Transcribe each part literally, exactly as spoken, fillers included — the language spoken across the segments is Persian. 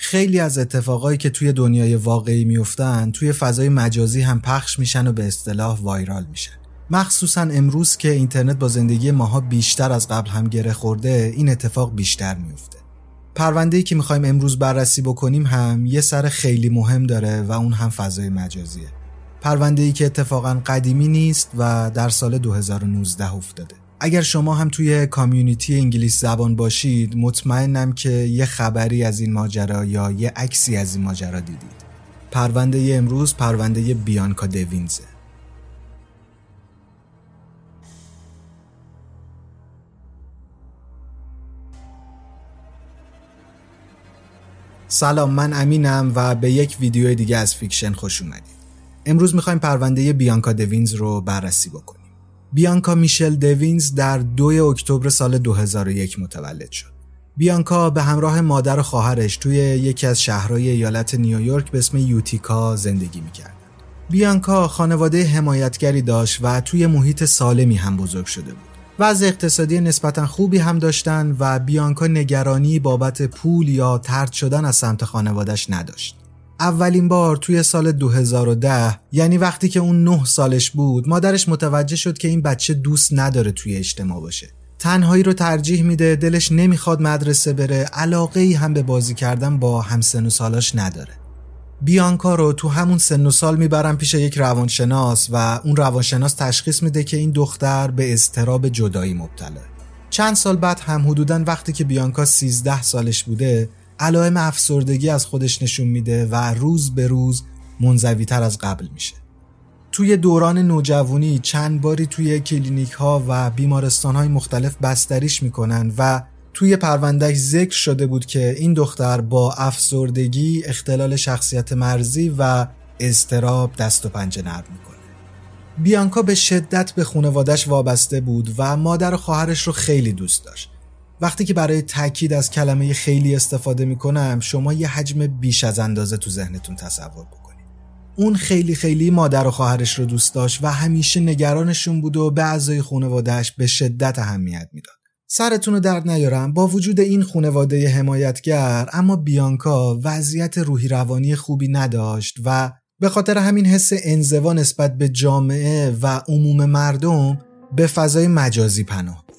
خیلی از اتفاقایی که توی دنیای واقعی میفتن توی فضای مجازی هم پخش میشن و به اصطلاح وایرال میشن. مخصوصا امروز که اینترنت با زندگی ماها بیشتر از قبل هم گره خورده، این اتفاق بیشتر میفته. پرونده‌ای که میخوایم امروز بررسی بکنیم هم یه سر خیلی مهم داره و اون هم فضای مجازیه. پرونده‌ای که اتفاقا قدیمی نیست و در سال دو هزار و نوزده افتاده. اگر شما هم توی کامیونیتی انگلیس زبان باشید، مطمئنم که یه خبری از این ماجرا یا یه عکسی از این ماجرا دیدید. پرونده امروز پرونده بیانکا دوینزه. سلام، من امینم و به یک ویدیو دیگه از فیکشن خوش اومدید. امروز میخوایم پرونده بیانکا دوینز رو بررسی بکنیم. بیانکا میشل دوینز در دوی اکتبر سال دو هزار و یک متولد شد. بیانکا به همراه مادر و خواهرش توی یکی از شهرهای ایالت نیویورک به اسم یوتیکا زندگی میکردن. بیانکا خانواده حمایتگری داشت و توی محیط سالمی هم بزرگ شده بود. وضع اقتصادی نسبتاً خوبی هم داشتن و بیانکا نگرانی بابت پول یا طرد شدن از سمت خانواده‌اش نداشت. اولین بار توی سال دو هزار و ده، یعنی وقتی که اون نه سالش بود، مادرش متوجه شد که این بچه دوست نداره توی اجتماع باشه. تنهایی رو ترجیح میده، دلش نمیخواد مدرسه بره، علاقه‌ای هم به بازی کردن با همسن و سالاش نداره. بیانکا رو تو همون سن و سال میبرن پیش یک روانشناس و اون روانشناس تشخیص میده که این دختر به اضطراب جدایی مبتلا. چند سال بعد هم حدوداً وقتی که بیانکا سیزده سالش بوده، علائم افسردگی از خودش نشون میده و روز به روز منزوی‌تر از قبل میشه. توی دوران نوجوانی چند باری توی کلینیک ها و بیمارستان های مختلف بستریش میکنن و توی پروندهش ذکر شده بود که این دختر با افسردگی، اختلال شخصیت مرزی و اضطراب دست و پنجه نرم میکنه. بیانکا به شدت به خانواده‌اش وابسته بود و مادر و خواهرش رو خیلی دوست داشت. وقتی که برای تاکید از کلمه خیلی استفاده میکنم، شما یه حجم بیش از اندازه تو ذهنتون تصور بکنید. اون خیلی خیلی مادر و خواهرش رو دوست داشت و همیشه نگرانشون بود و به اعضای خانواده‌اش به شدت اهمیت میداد. سرتون رو درد نیارم، با وجود این خانواده حمایتگر، اما بیانکا وضعیت روحی روانی خوبی نداشت و به خاطر همین حس انزوا نسبت به جامعه و عموم مردم به فضای مجازی پناه برد.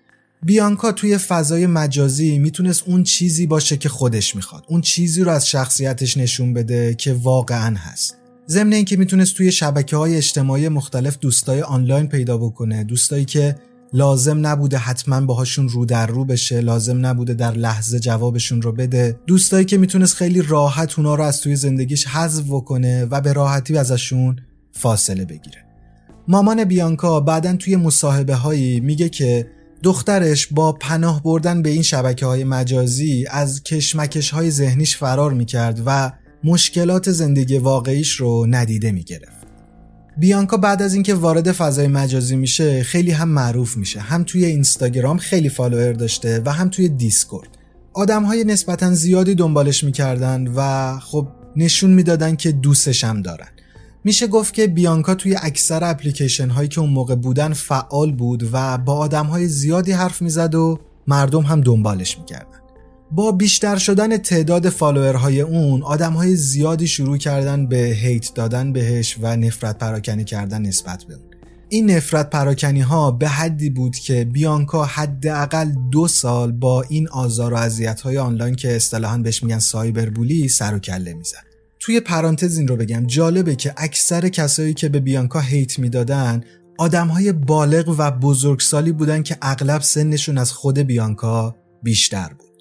بیانکا توی فضای مجازی میتونست اون چیزی باشه که خودش میخواد، اون چیزی رو از شخصیتش نشون بده که واقعاً هست. ضمن اینکه میتونست توی شبکه‌های اجتماعی مختلف دوستای آنلاین پیدا بکنه، دوستایی که لازم نبوده حتما باهاشون رو در رو بشه، لازم نبوده در لحظه جوابشون رو بده، دوستایی که میتونست خیلی راحت اونا رو از توی زندگیش حذف کنه و به راحتی ازشون فاصله بگیره. مامان بیانکا بعدن توی مصاحبه هایی میگه که دخترش با پناه بردن به این شبکه‌های مجازی از کشمکش‌های ذهنیش فرار میکرد و مشکلات زندگی واقعیش رو ندیده میگرفت. بیانکا بعد از اینکه وارد فضای مجازی میشه خیلی هم معروف میشه، هم توی اینستاگرام خیلی فالوور داشته و هم توی دیسکورد. آدم‌های نسبتاً زیادی دنبالش میکردن و خب نشون میدادن که دوستش هم دارن. میشه گفت که بیانکا توی اکثر اپلیکیشن هایی که اون موقع بودن فعال بود و با آدم‌های زیادی حرف میزد و مردم هم دنبالش میکردن. با بیشتر شدن تعداد فالوورهای اون، آدم‌های زیادی شروع کردن به هیت دادن بهش و نفرت پراکنی کردن نسبت به اون. این نفرت پراکنی ها به حدی بود که بیانکا حداقل دو سال با این آزار و اذیت‌های آنلاین که اصطلاحاً بهش میگن سایبر بولی سر و کله میزد. توی پرانتز این رو بگم، جالبه که اکثر کسایی که به بیانکا هیت میدادن آدم‌های بالغ و بزرگسالی بودن که اغلب سنشون از خود بیانکا بیشتر بود.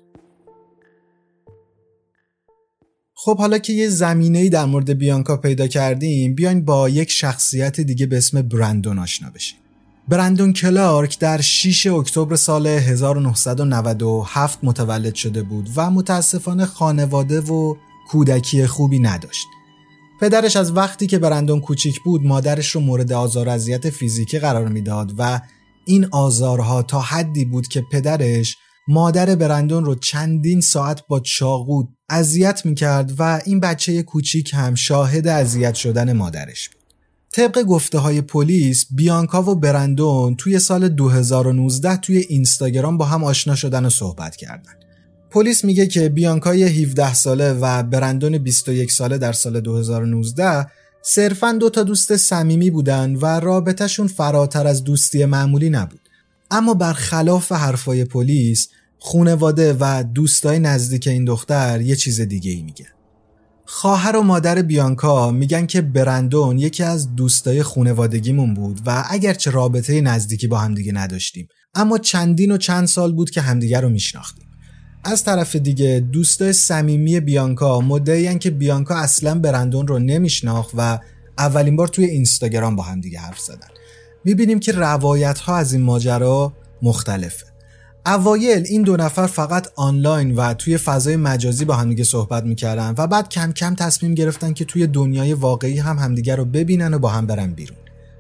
خب حالا که یه زمینه‌ای در مورد بیانکا پیدا کردیم، بیاین با یک شخصیت دیگه به اسم برندون آشنا بشیم. برندون کلارک در ششم اکتبر سال هزار و نهصد و نود و هفت متولد شده بود و متاسفانه خانواده و کودکی خوبی نداشت. پدرش از وقتی که برندون کوچیک بود مادرش رو مورد آزار و اذیت فیزیکی قرار میداد و این آزارها تا حدی بود که پدرش مادر برندون رو چندین ساعت با چاقو اذیت میکرد و این بچه کوچیک هم شاهد اذیت شدن مادرش بود. طبق گفته های پلیس، بیانکا و برندون توی سال دو هزار و نوزده توی اینستاگرام با هم آشنا شدن و صحبت کردن. پلیس میگه که بیانکای هفده ساله و برندون بیست و یک ساله در سال دو هزار و نوزده صرفاً دو تا دوست صمیمی بودن و رابطه‌شون فراتر از دوستی معمولی نبود. اما برخلاف حرفای پلیس، خانواده و دوستای نزدیک این دختر یه چیز دیگه ای میگن. خواهر و مادر بیانکا میگن که برندون یکی از دوستای خانوادگیمون بود و اگرچه رابطه نزدیکی با همدیگه نداشتیم، اما چندین و چند سال بود که همدیگه رو میشناختیم. از طرف دیگه دوستای صمیمی بیانکا مدعیان که بیانکا اصلا برندون رو نمیشناخت و اولین بار توی اینستاگرام با همدیگه حرف زدن. میبینیم که روایت‌ها از این ماجرا مختلفه. اوایل این دو نفر فقط آنلاین و توی فضای مجازی با همدیگه صحبت میکردن و بعد کم کم تصمیم گرفتن که توی دنیای واقعی هم همدیگه رو ببینن و با هم برن بیرون.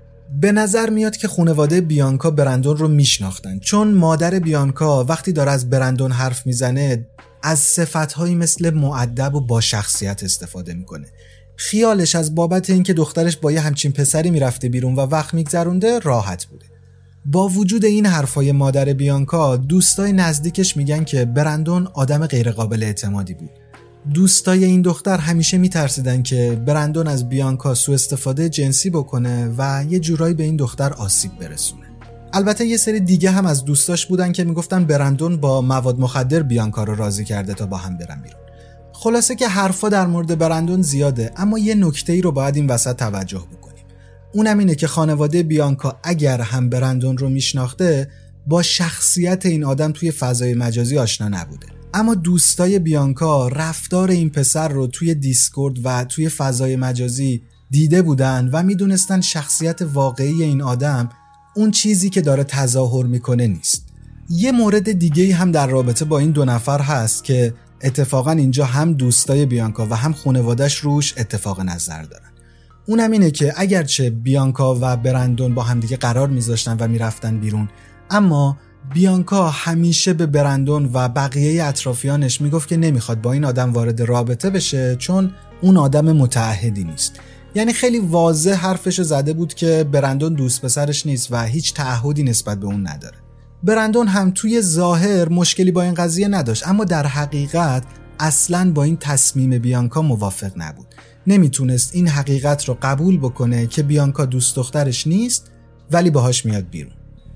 به نظر میاد که خانواده بیانکا برندون رو میشناختن، چون مادر بیانکا وقتی داره از برندون حرف میزنه از صفت‌هایی مثل مؤدب و با شخصیت استفاده میکنه. خیالش از بابت اینکه دخترش با یه همچین پسری میرفته بیرون و وقت میگذرونده راحت بوده. با وجود این حرفای مادر بیانکا، دوستای نزدیکش میگن که برندون آدم غیر قابل اعتمادی بود. دوستای این دختر همیشه میترسیدن که برندون از بیانکا سوء استفاده جنسی بکنه و یه جورایی به این دختر آسیب برسونه. البته یه سری دیگه هم از دوستاش بودن که میگفتن برندون با مواد مخدر بیانکا رو راضی کرده تا با هم برن بیرون. خلاصه که حرفا در مورد برندون زیاده، اما یه نکته‌ای رو باید این وسط توجه بکنیم. اونم اینه که خانواده بیانکا اگر هم برندون رو میشناخته، با شخصیت این آدم توی فضای مجازی آشنا نبوده. اما دوستای بیانکا رفتار این پسر رو توی دیسکورد و توی فضای مجازی دیده بودن و میدونستن شخصیت واقعی این آدم اون چیزی که داره تظاهر میکنه نیست. یه مورد دیگه هم در رابطه با این دو نفر هست که اتفاقا اینجا هم دوستای بیانکا و هم خانواده‌اش روش اتفاق نظر دارن. اونم اینه که اگرچه بیانکا و برندون با همدیگه قرار میذاشتن و میرفتن بیرون، اما بیانکا همیشه به برندون و بقیه اطرافیانش میگفت که نمیخواد با این آدم وارد رابطه بشه چون اون آدم متعهدی نیست. یعنی خیلی واضح حرفشو زده بود که برندون دوست پسرش نیست و هیچ تعهدی نسبت به اون نداره. برندون هم توی ظاهر مشکلی با این قضیه نداشت، اما در حقیقت اصلاً با این تصمیم بیانکا موافق نبود. نمیتونست این حقیقت رو قبول بکنه که بیانکا دوست دخترش نیست ولی باهاش میاد بیرون.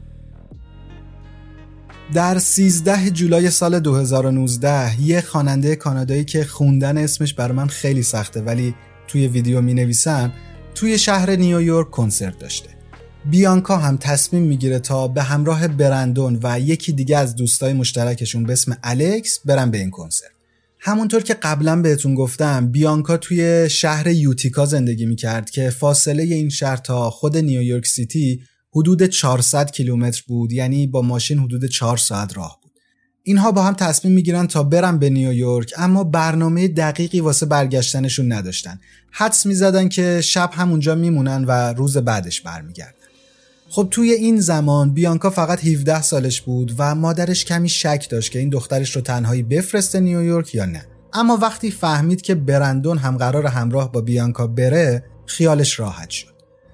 در سیزده جولای سال دو هزار و نوزده یه خواننده کانادایی که خوندن اسمش برای من خیلی سخته ولی توی ویدیو می نویسم توی شهر نیویورک کنسرت داشته. بیانکا هم تصمیم میگیره تا به همراه برندون و یکی دیگه از دوستای مشترکشون به اسم الکس برن به این کنسرت. همونطور که قبلا بهتون گفتم بیانکا توی شهر یوتیکا زندگی میکرد که فاصله این شهر تا خود نیویورک سیتی حدود چهارصد کیلومتر بود، یعنی با ماشین حدود چهار ساعت راه بود. اینها با هم تصمیم میگیرن تا برن به نیویورک، اما برنامه دقیقی واسه برگشتنشون نداشتن. حدس میزدن که شب همونجا میمونن و روز بعدش برمیگردن. خب توی این زمان بیانکا فقط هفده سالش بود و مادرش کمی شک داشت که این دخترش رو تنهایی بفرسته نیویورک یا نه. اما وقتی فهمید که برندون هم قرار همراه با بیانکا بره، خیالش راحت شد.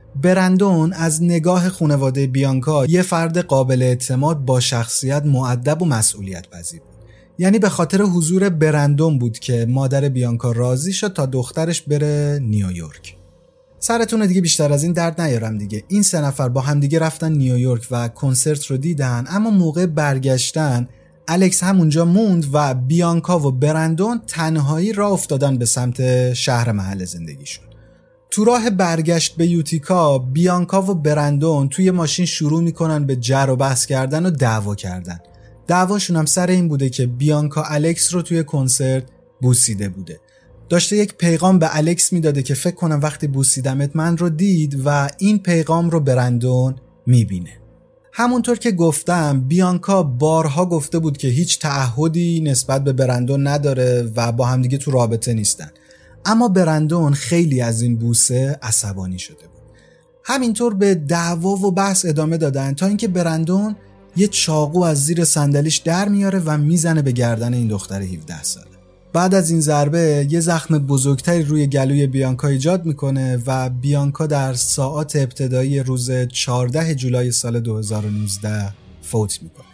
برندون از نگاه خانواده بیانکا یه فرد قابل اعتماد با شخصیت مؤدب و مسئولیت پذیر بود. یعنی به خاطر حضور برندون بود که مادر بیانکا راضی شد تا دخترش بره نیویورک. سرتون دیگه بیشتر از این درد نیارم دیگه. این سه نفر با همدیگه رفتن نیویورک و کنسرت رو دیدن، اما موقع برگشتن الکس همونجا موند و بیانکا و برندون تنهایی راه افتادن به سمت شهر محل زندگیشون. تو راه برگشت به یوتیکا بیانکا و برندون توی ماشین شروع میکنن به جر و بحث کردن و دعوا کردن. دعواشون هم سر این بوده که بیانکا الکس رو توی کنسرت بوسیده بوده. داشته یک پیغام به الکس میداده که فکر کنم وقتی بوسیدمت من رو دید و این پیغام رو برندون میبینه. همونطور که گفتم بیانکا بارها گفته بود که هیچ تعهدی نسبت به برندون نداره و با همدیگه تو رابطه نیستن. اما برندون خیلی از این بوسه عصبانی شده بود. همینطور به دعوا و بحث ادامه دادن تا اینکه برندون یه چاقو از زیر صندلیش در میاره و میزنه به گردن این دختر هفده ساله. بعد از این ضربه یه زخم بزرگتری روی گلوی بیانکا ایجاد میکنه و بیانکا در ساعات ابتدایی روز چهاردهم جولای سال دو هزار و نوزده فوت میکنه.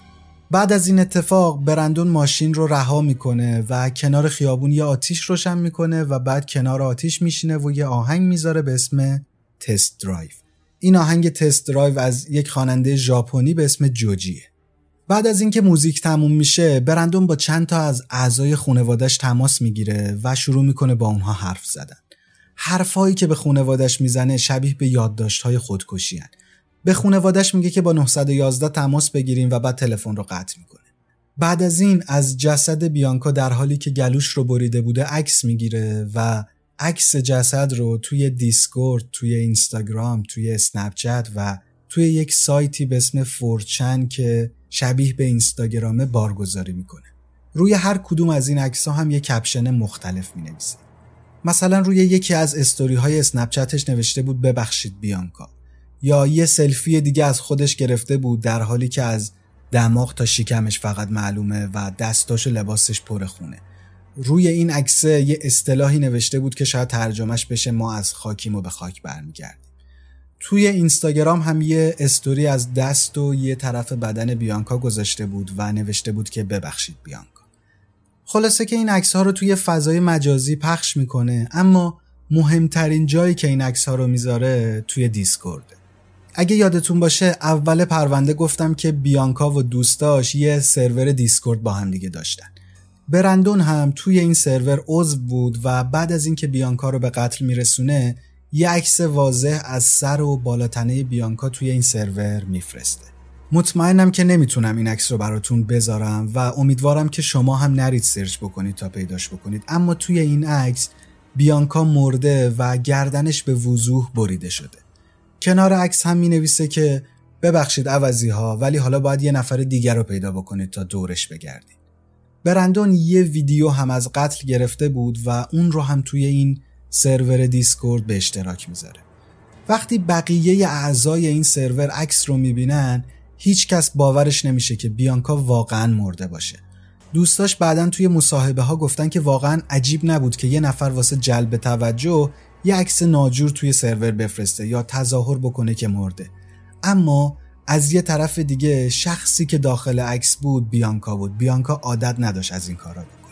بعد از این اتفاق برندون ماشین رو رها میکنه و کنار خیابون یه آتیش روشن میکنه و بعد کنار آتیش میشینه و یه آهنگ میذاره به اسم تست درایو. این آهنگ تست درایو از یک خواننده ژاپنی به اسم جوجیه. بعد از اینکه موزیک تموم میشه برندون با چند تا از اعضای خانواده‌اش تماس میگیره و شروع میکنه با اونها حرف زدن. حرفایی که به خانواده‌اش میزنه شبیه به یادداشت‌های خودکشی هن. به خانواده‌اش میگه که با نه یک یک تماس بگیریم و بعد تلفن رو قطع میکنه. بعد از این از جسد بیانکا در حالی که گلوش رو بریده بوده عکس میگیره و عکس جسد رو توی دیسکورد، توی اینستاگرام، توی اسنپ چت و توی یک سایتی به اسم فورچن که شبیه به اینستاگرامه بارگذاری میکنه. روی هر کدوم از این عکس‌ها هم یک کپشن مختلف مینویسه. مثلا روی یکی از استوری های اسنپ چتش نوشته بود ببخشید بیانکا، یا یه سلفی دیگه از خودش گرفته بود در حالی که از دماغ تا شکمش فقط معلومه و دستاش و لباسش پر خونه. روی این عکس یه اصطلاحی نوشته بود که شاید ترجمهش بشه ما از خاکیم و به خاک برمیگردیم. توی اینستاگرام هم یه استوری از دست و یه طرف بدن بیانکا گذاشته بود و نوشته بود که ببخشید بیانکا. خلاصه که این عکس‌ها رو توی فضای مجازی پخش میکنه، اما مهمترین جایی که این عکس‌ها رو میذاره توی دیسکورد. اگه یادتون باشه اول پرونده گفتم که بیانکا و دوستاش یه سرور دیسکورد با هم دیگه داشتن. برندون هم توی این سرور عضو بود و بعد از اینکه بیانکا رو به قتل میرسونه یه عکس واضح از سر و بالاتنه بیانکا توی این سرور میفرسته. مطمئنم که نمیتونم این عکس رو براتون بذارم و امیدوارم که شما هم نرید سرچ بکنید تا پیداش بکنید، اما توی این عکس بیانکا مرده و گردنش به وضوح بریده شده. کنار عکس هم مینویسه که ببخشید عوضی ها، ولی حالا باید یه نفر دیگر رو پیدا بکنید تا دورش بگردید. برندون یه ویدیو هم از قتل گرفته بود و اون رو هم توی این سرور دیسکورد به اشتراک میذاره. وقتی بقیه اعضای این سرور عکس رو میبینن هیچ کس باورش نمیشه که بیانکا واقعا مرده باشه. دوستاش بعدن توی مصاحبه ها گفتن که واقعا عجیب نبود که یه نفر واسه جلب توجه یه عکس ناجور توی سرور بفرسته یا تظاهر بکنه که مرده. اما از یه طرف دیگه شخصی که داخل عکس بود بیانکا بود. بیانکا عادت نداشت از این کارا بکنه.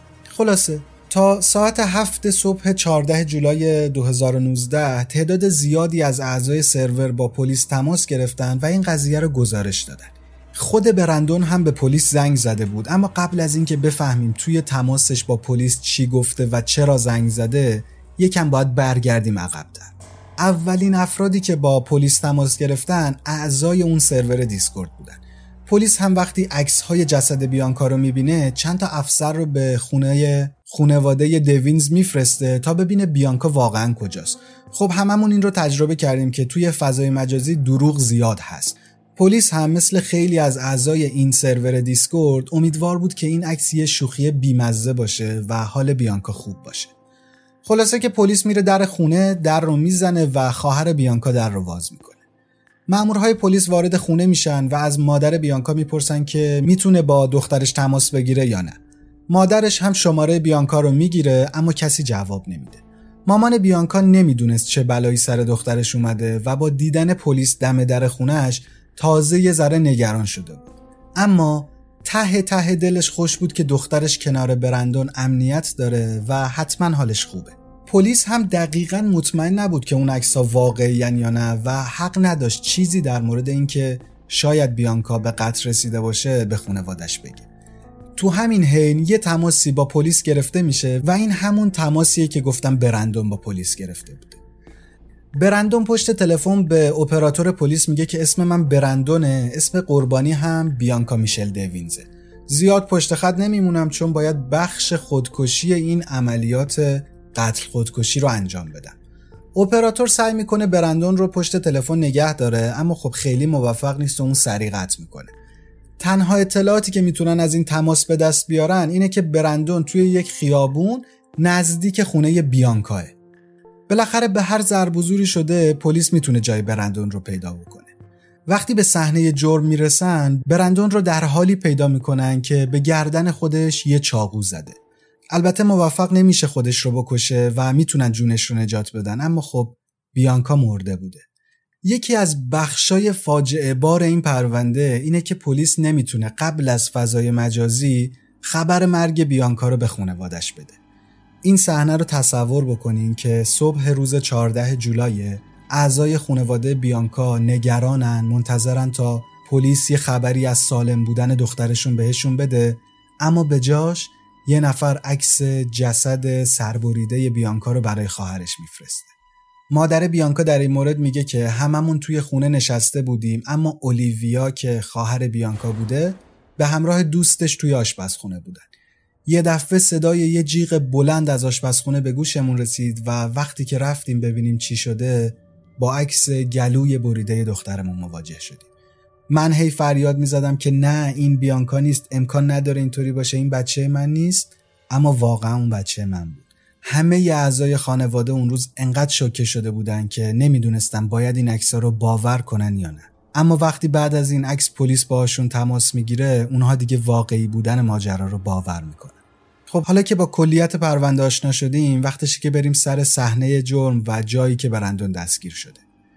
خلاصه تا ساعت هفت صبح چهاردهم جولای دو هزار و نوزده تعداد زیادی از اعضای سرور با پلیس تماس گرفتن و این قضیه رو گزارش دادن. خود برندون هم به پلیس زنگ زده بود، اما قبل از اینکه بفهمیم توی تماسش با پلیس چی گفته و چرا زنگ زده یکم باید برگردیم عقب‌تر. اولین افرادی که با پلیس تماس گرفتن اعضای اون سرور دیسکورد بودن. پلیس هم وقتی عکس‌های جسد بیانکا رو می‌بینه چند تا افسر رو به خونه خانواده دوینز میفرسته تا ببینه بیانکا واقعا کجاست. خب هممون این رو تجربه کردیم که توی فضای مجازی دروغ زیاد هست. پلیس هم مثل خیلی از اعضای این سرور دیسکورد امیدوار بود که این عکس یه شوخی بیمزه باشه و حال بیانکا خوب باشه. خلاصه که پلیس میره در خونه، در رو میزنه و خواهر بیانکا در رو باز میکنه. مامورهای پلیس وارد خونه میشن و از مادر بیانکا میپرسن که میتونه با دخترش تماس بگیره یا نه. مادرش هم شماره بیانکا رو میگیره اما کسی جواب نمیده. مامان بیانکا نمیدونست چه بلایی سر دخترش اومده و با دیدن پلیس دم در خونهش تازه یه ذره نگران شده بود. اما ته ته دلش خوش بود که دخترش کنار برندون امنیت داره و حتما حالش خوبه. پلیس هم دقیقاً مطمئن نبود که اون عکس‌ها واقعی‌این یا نه و حق نداشت چیزی در مورد اینکه شاید بیانکا به قتل رسیده باشه به خانواده‌اش بگه. تو همین حین یه تماسی با پلیس گرفته میشه و این همون تماسیه که گفتم برندون با پلیس گرفته بوده. برندون پشت تلفن به اپراتور پلیس میگه که اسم من برندونه، اسم قربانی هم بیانکا میشل دوینزه. زیاد پشت خط نمیمونم چون باید بخش خودکشی این عملیات قتل خودکشی رو انجام بدم. اپراتور سعی میکنه برندون رو پشت تلفن نگه داره اما خب خیلی موفق نیست و اون سریع قطع میکنه. تنها اطلاعاتی که میتونن از این تماس به دست بیارن اینه که برندون توی یک خیابون نزدیک خونه بیانکاه. بالاخره به هر ضرب و زوری شده پلیس میتونه جای برندون رو پیدا بکنه. وقتی به صحنه جرم میرسن برندون رو در حالی پیدا میکنن که به گردن خودش یه چاقو زده. البته موفق نمیشه خودش رو بکشه و میتونن جونش رو نجات بدن، اما خب بیانکا مرده بوده. یکی از بخشای فاجعه بار این پرونده اینه که پلیس نمیتونه قبل از فضای مجازی خبر مرگ بیانکا رو به خانواده‌اش بده. این صحنه رو تصور بکنین که صبح روز چهاردهم جولای اعضای خانواده بیانکا نگرانن، منتظرن تا پلیس یه خبری از سالم بودن دخترشون بهشون بده، اما به جاش یه نفر عکس جسد سربریده بیانکا رو برای خواهرش میفرسته. مادر بیانکا در این مورد میگه که هممون توی خونه نشسته بودیم، اما اولیویا که خواهر بیانکا بوده به همراه دوستش توی آشپزخونه بودن. یه دفعه صدای یه جیغ بلند از آشپزخونه به گوشمون رسید و وقتی که رفتیم ببینیم چی شده با عکس گلوی بریده دخترمون مواجه شدیم. من هی فریاد میزدم که نه این بیانکا نیست، امکان نداره اینطوری باشه، این بچه من نیست، اما واقعا اون بچه من بود. همه ی اعضای خانواده اون روز انقدر شوکه شده بودن که نمیدونستن باید این عکس‌ها رو باور کنن یا نه. اما وقتی بعد از این عکس پلیس باهاشون تماس میگیره، اونها دیگه واقعی بودن ماجرا رو باور میکنن. خب حالا که با کلیت پرونده آشنا شدیم، وقتشه که بریم سر صحنه جرم و جایی که برندون دستگیر شده.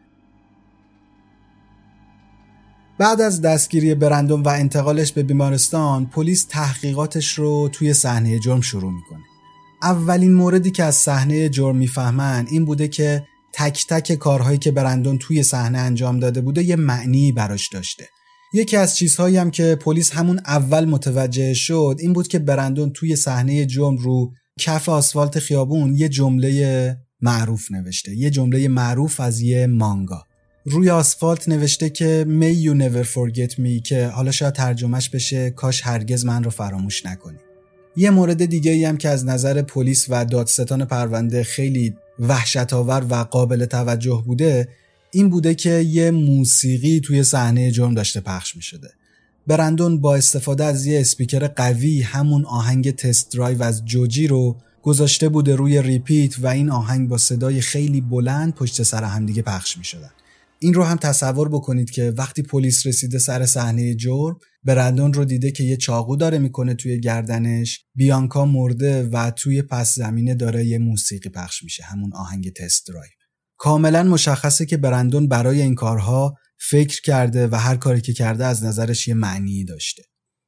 بعد از دستگیری برندون و انتقالش به بیمارستان، پلیس تحقیقاتش رو توی صحنه جرم شروع میکنه. اولین موردی که از صحنه جرم میفهمن این بوده که تک تک کارهایی که برندون توی صحنه انجام داده بوده یه معنی براش داشته. یکی از چیزهایی هم که پلیس همون اول متوجه شد این بود که برندون توی صحنه جرم رو کف آسفالت خیابون یه جمله معروف نوشته، یه جمله معروف از یه مانگا. روی آسفالت نوشته که May you never forget me، که حالا شاید ترجمهش بشه کاش هرگز من رو فراموش نکنی. یه مورد دیگه ای هم که از نظر پلیس و دادستان پرونده خیلی وحشت‌آور و قابل توجه بوده این بوده که یه موسیقی توی صحنه جرم داشته پخش می شده. برندون با استفاده از یه اسپیکر قوی همون آهنگ تست درایو از جوجی رو گذاشته بوده روی ریپیت و این آهنگ با صدای خیلی بلند پشت سر هم دیگه پخش می شدن. این رو هم تصور بکنید که وقتی پلیس رسیده سر صحنه جرم، برندون رو دیده که یه چاقو داره میکنه توی گردنش، بیانکا مرده و توی پس زمینه داره یه موسیقی پخش میشه، همون آهنگ تست درایو. کاملا مشخصه که برندون برای این کارها فکر کرده و هر کاری که کرده از نظرش یه معنی داشته.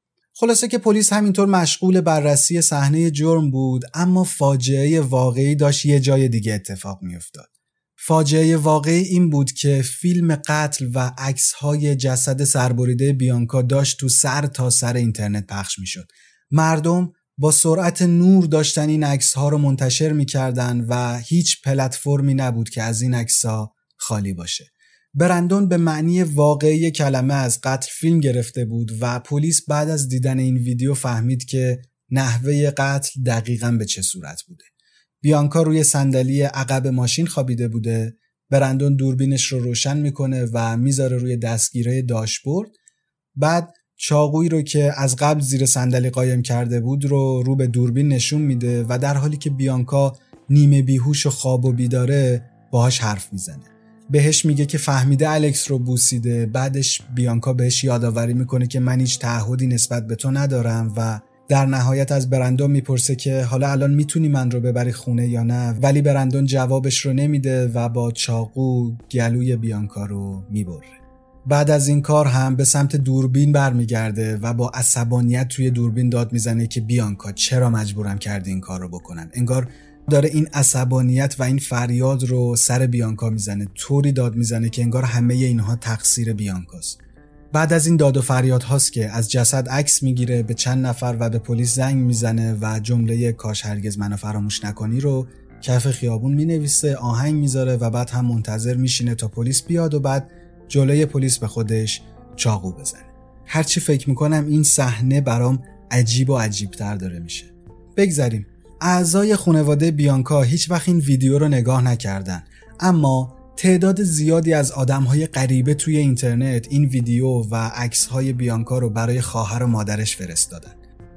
خلاصه که پلیس همینطور مشغول بررسی صحنه جرم بود، اما فاجعه واقعی داشت یه جای دیگه اتفاق میافتاد. فاجعه واقعی این بود که فیلم قتل و عکس‌های جسد سربریده بیانکا داشت تو سر تا سر اینترنت پخش میشد. مردم با سرعت نور داشتن این عکس‌ها رو منتشر می‌کردن و هیچ پلتفرمی نبود که از این عکس‌ها خالی باشه. برندون به معنی واقعی کلمه از قتل فیلم گرفته بود و پلیس بعد از دیدن این ویدیو فهمید که نحوه قتل دقیقاً به چه صورت بوده. بیانکا روی صندلی عقب ماشین خوابیده بوده، برندون دوربینش رو روشن میکنه و میذاره روی دستگیره داشبورد، بعد چاقویی رو که از قبل زیر صندلی قایم کرده بود رو رو به دوربین نشون میده و در حالی که بیانکا نیمه بیهوش و خواب و بیداره باهاش حرف میزنه. بهش میگه که فهمیده الکس رو بوسیده. بعدش بیانکا بهش یادآوری میکنه که من هیچ تعهدی نسبت به تو ندارم و در نهایت از برندون میپرسه که حالا الان میتونی من رو ببری خونه یا نه، ولی برندون جوابش رو نمیده و با چاقو گلوی بیانکا رو میبره. بعد از این کار هم به سمت دوربین برمیگرده و با عصبانیت توی دوربین داد میزنه که بیانکا چرا مجبورم کردی این کار رو بکنم. انگار داره این عصبانیت و این فریاد رو سر بیانکا میزنه، طوری داد میزنه که انگار همه اینها تقصیر بیانکاست. بعد از این داد و فریاد هاست که از جسد عکس میگیره، به چند نفر و به پلیس زنگ میزنه و جمله کاش هرگز منو فراموش نکنی رو کف خیابون مینویسه، آهنگ میذاره و بعد هم منتظر میشینه تا پلیس بیاد و بعد جلوی پلیس به خودش چاقو بزنه. هرچی فکر میکنم این صحنه برام عجیب و عجیب تر داره میشه. بگذاریم. اعضای خانواده بیانکا هیچ وقت این ویدیو رو نگاه نکردن، اما تعداد زیادی از آدم‌های غریبه توی اینترنت این ویدیو و عکس‌های بیانکا رو برای خواهر و مادرش فرستادن.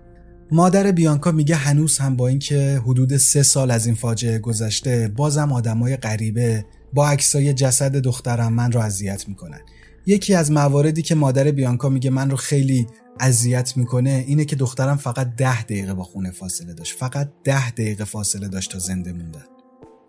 مادر بیانکا میگه هنوز هم با اینکه حدود سه سال از این فاجعه گذشته، بازم آدم‌های غریبه با عکسای جسد دخترم من رو اذیت میکنن. یکی از مواردی که مادر بیانکا میگه من رو خیلی اذیت میکنه اینه که دخترم فقط ده دقیقه با خونه فاصله داشت. فقط ده دقیقه فاصله داشت تا زنده موندن.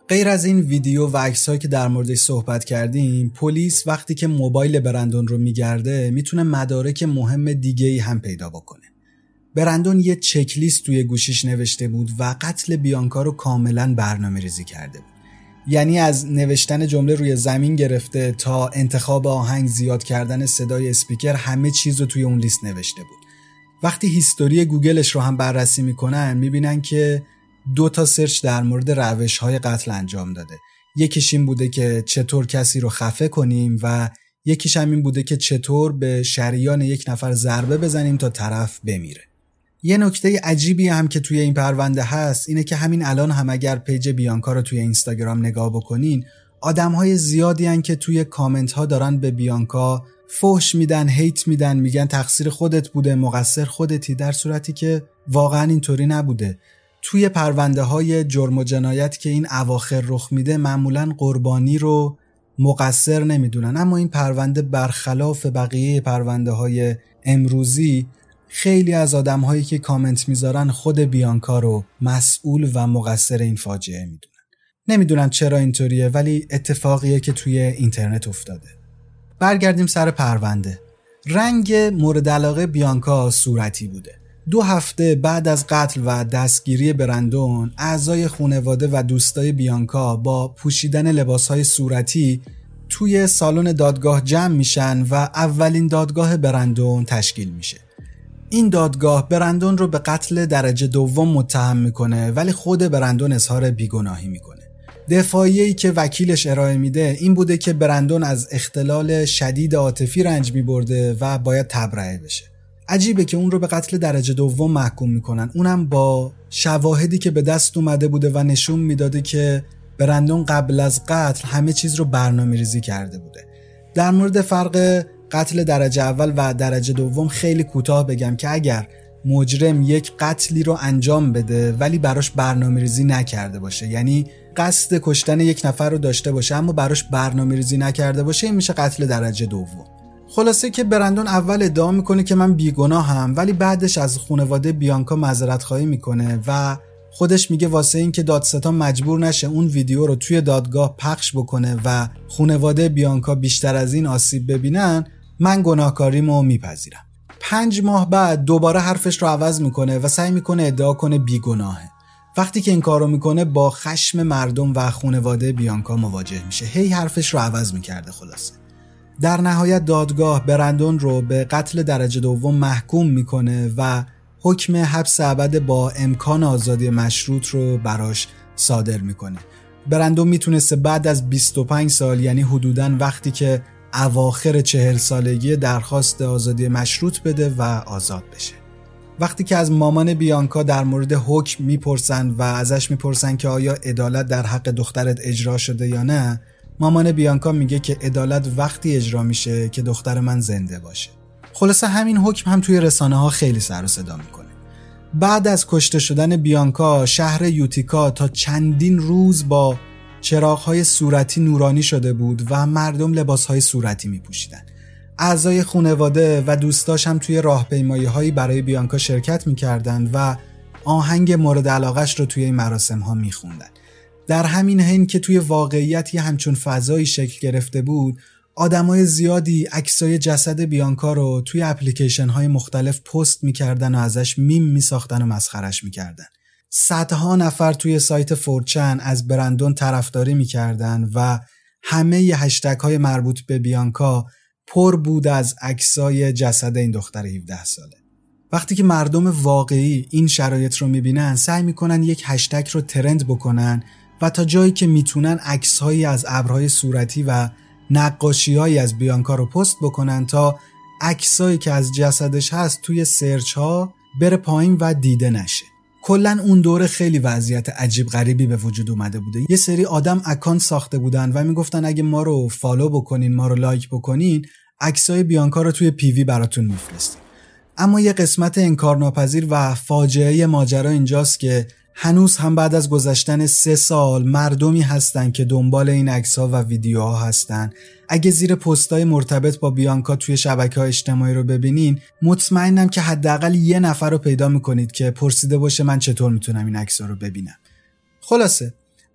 غیر از این ویدیو و عکس‌هایی که در موردش صحبت کردیم، پلیس وقتی که موبایل برندون رو میگرده میتونه مدارک مهم دیگه‌ای هم پیدا بکنه. برندون یه چک لیست توی گوشیش نوشته بود و قتل بیانکا رو کاملا برنامه‌ریزی کرده بود. یعنی از نوشتن جمله روی زمین گرفته تا انتخاب آهنگ، زیاد کردن صدای اسپیکر، همه چیز رو توی اون لیست نوشته بود. وقتی هیستوری گوگلش رو هم بررسی میکنن میبینن که دو تا سرچ در مورد روش‌های قتل انجام داده. یکیش این بوده که چطور کسی رو خفه کنیم و یکیش هم این بوده که چطور به شریان یک نفر ضربه بزنیم تا طرف بمیره. یه نکته عجیبی هم که توی این پرونده هست اینه که همین الان هم اگر پیج بیانکا رو توی اینستاگرام نگاه بکنین، آدم‌های زیادی هن که توی کامنت ها دارن به بیانکا فحش میدن، هیت میدن، میگن تقصیر خودت بوده، مقصر خودتی، در صورتی که واقعا اینطوری نبوده. توی پرونده های جرم و جنایت که این اواخر رخ میده معمولاً قربانی رو مقصر نمیدونن، اما این پرونده برخلاف بقیه پرونده های امروزی خیلی از آدم هایی که کامنت میذارن خود بیانکا رو مسئول و مقصر این فاجعه میدونن. نمیدونم چرا اینطوریه، ولی اتفاقیه که توی اینترنت افتاده. برگردیم سر پرونده. رنگ مورد علاقه بیانکا صورتی بوده. دو هفته بعد از قتل و دستگیری برندون، اعضای خانواده و دوستای بیانکا با پوشیدن لباسهای صورتی توی سالن دادگاه جمع میشن و اولین دادگاه برندون تشکیل میشه. این دادگاه برندون رو به قتل درجه دوم متهم میکنه، ولی خود برندون اظهار بیگناهی میکنه. دفاعیه‌ای که وکیلش ارائه میده این بوده که برندون از اختلال شدید عاطفی رنج میبرده و باید تبرئه بشه. عجیبه که اون رو به قتل درجه دوم محکوم میکنن، اونم با شواهدی که به دست اومده بوده و نشون میداده که برندون قبل از قتل همه چیز رو برنامه‌ریزی کرده بوده. در مورد فرق قتل درجه اول و درجه دوم خیلی کوتاه بگم که اگر مجرم یک قتلی رو انجام بده ولی براش برنامه‌ریزی نکرده باشه، یعنی قصد کشتن یک نفر رو داشته باشه اما براش برنامه‌ریزی نکرده باشه، این میشه قتل درجه دوم. خلاصه که برندون اول ادعا میکنه که من بیگناهم، ولی بعدش از خانواده بیانکا معذرت خواهی میکنه و خودش میگه واسه این که دادستان مجبور نشه اون ویدیو رو توی دادگاه پخش بکنه و خانواده بیانکا بیشتر از این آسیب ببینن، من گناهکاریمو میپذیرم. پنج ماه بعد دوباره حرفش رو عوض میکنه و سعی میکنه ادعا کنه بیگناهه. وقتی که این کارو میکنه با خشم مردم و خانواده بیانکا مواجه میشه. هی حرفش رو عوض میکرده. خلاصه در نهایت دادگاه برندون رو به قتل درجه دوم محکوم میکنه و حکم حبس ابد با امکان آزادی مشروط رو براش صادر میکنه. برندون میتونسته بعد از بیست و پنج سال، یعنی حدوداً وقتی که اواخر چهل سالگی، درخواست آزادی مشروط بده و آزاد بشه. وقتی که از مامان بیانکا در مورد حکم میپرسن و ازش میپرسن که آیا عدالت در حق دخترت اجرا شده یا نه، مامان بیانکا میگه که عدالت وقتی اجرا میشه که دختر من زنده باشه. خلاصه همین حکم هم توی رسانه ها خیلی سر و صدا میکنه. بعد از کشته شدن بیانکا، شهر یوتیکا تا چندین روز با چراغ‌های صورتی نورانی شده بود و مردم لباس‌های صورتی می‌پوشیدن. اعضای خانواده و دوستاش هم توی راهپیمایی‌هایی برای بیانکا شرکت می‌کردند و آهنگ مورد علاقه‌اش رو توی این مراسم‌ها می‌خوندن. در همین حین که توی واقعیت یه همچون فضایی شکل گرفته بود، آدمای زیادی عکسای جسد بیانکا رو توی اپلیکیشن‌های مختلف پست می‌کردن و ازش میم می‌ساختن و مسخرش می‌کردن. صدها نفر توی سایت فورچن از برندون طرفداری می‌کردن و همه ی هشتگ‌های مربوط به بیانکا پر بود از عکسای جسد این دختر هفده ساله. وقتی که مردم واقعی این شرایط رو می‌بینن، سعی می‌کنن یک هشتگ رو ترند بکنن و تا جایی که میتونن عکس‌هایی از ابرهای صورتی و نقاشی‌هایی از بیانکا رو پست بکنن تا عکسایی که از جسدش هست توی سرچ‌ها بره پایین و دیده نشه. کلاً اون دوره خیلی وضعیت عجیب غریبی به وجود اومده بوده. یه سری آدم اکانت ساخته بودن و میگفتن اگه ما رو فالو بکنین، ما رو لایک بکنین، عکسای بیانکا رو توی پیوی براتون میفرستیم. اما یه قسمت انکارناپذیر و فاجعه ماجرا اینجاست که هنوز هم بعد از گذشتن سه سال مردمی هستن که دنبال این عکس‌ها و ویدیوها هستن. اگه زیر پست‌های مرتبط با بیانکا توی شبکه‌های اجتماعی رو ببینین، مطمئنم که حداقل یه نفر رو پیدا می‌کنید که پرسیده باشه من چطور میتونم این عکس‌ها رو ببینم. خلاصه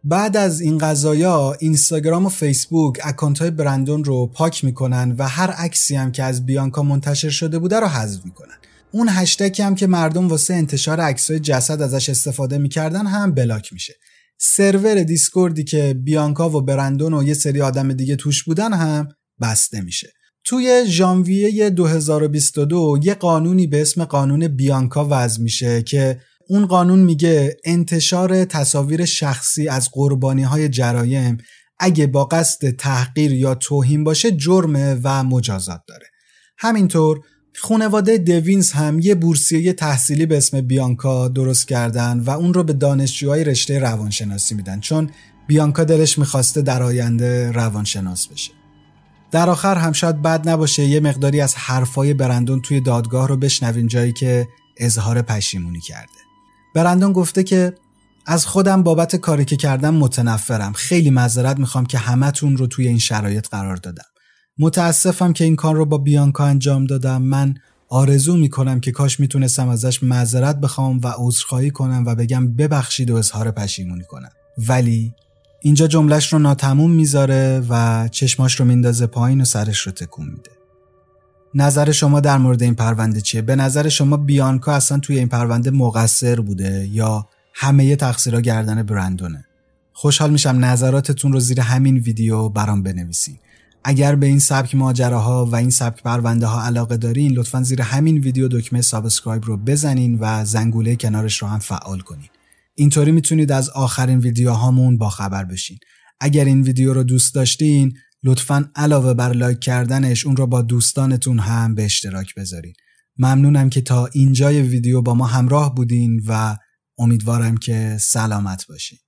بعد از این قضایا اینستاگرام و فیسبوک اکانت‌های برندون رو پاک میکنن و هر عکسی هم که از بیانکا منتشر شده بوده رو حذف میکنن. اون هشتگی هم که مردم واسه انتشار عکسای جسد ازش استفاده میکردن هم بلاک میشه. سرور دیسکوردی که بیانکا و برندون و یه سری آدم دیگه توش بودن هم بسته میشه. توی ژانویه دو هزار و بیست و دو یه قانونی به اسم قانون بیانکا وضع میشه که اون قانون میگه انتشار تصاویر شخصی از قربانی‌های جرایم اگه با قصد تحقیر یا توهین باشه جرمه و مجازات داره. همینطور خانواده دوینز هم یه بورسیه تحصیلی به اسم بیانکا درست کردن و اون رو به دانشجوهای رشته روانشناسی میدن، چون بیانکا دلش میخواسته در آینده روانشناس بشه. در آخر هم شاید بد نباشه یه مقداری از حرفای برندون توی دادگاه رو بشنویم، جایی که اظهار پشیمونی کرده. برندون گفته که از خودم بابت کاری که کردم متنفرم. خیلی معذرت میخوام که همتون رو توی این شرایط قرار دادم. متاسفم که این کار رو با بیانکا انجام دادم. من آرزو میکنم که کاش میتونستم ازش معذرت بخوام و عذرخواهی کنم و بگم ببخشید و اظهار پشیمونی کنم. ولی اینجا جملهش رو ناتموم میذاره و چشماش رو میندازه پایین و سرش رو تکون میده. نظر شما در مورد این پرونده چیه؟ به نظر شما بیانکا اصلا توی این پرونده مقصر بوده یا همه تقصیرها گردن برندونه؟ خوشحال میشم نظراتتون رو زیر همین ویدیو برام بنویسین. اگر به این سبک ماجراها و این سبک پرونده ها علاقه دارین لطفاً زیر همین ویدیو دکمه سابسکرایب رو بزنین و زنگوله کنارش رو هم فعال کنین. اینطوری میتونید از آخرین ویدیوهامون باخبر بشین. اگر این ویدیو رو دوست داشتین لطفاً علاوه بر لایک کردنش اون رو با دوستانتون هم به اشتراک بذارین. ممنونم که تا اینجای ویدیو با ما همراه بودین و امیدوارم که سلامت باشین.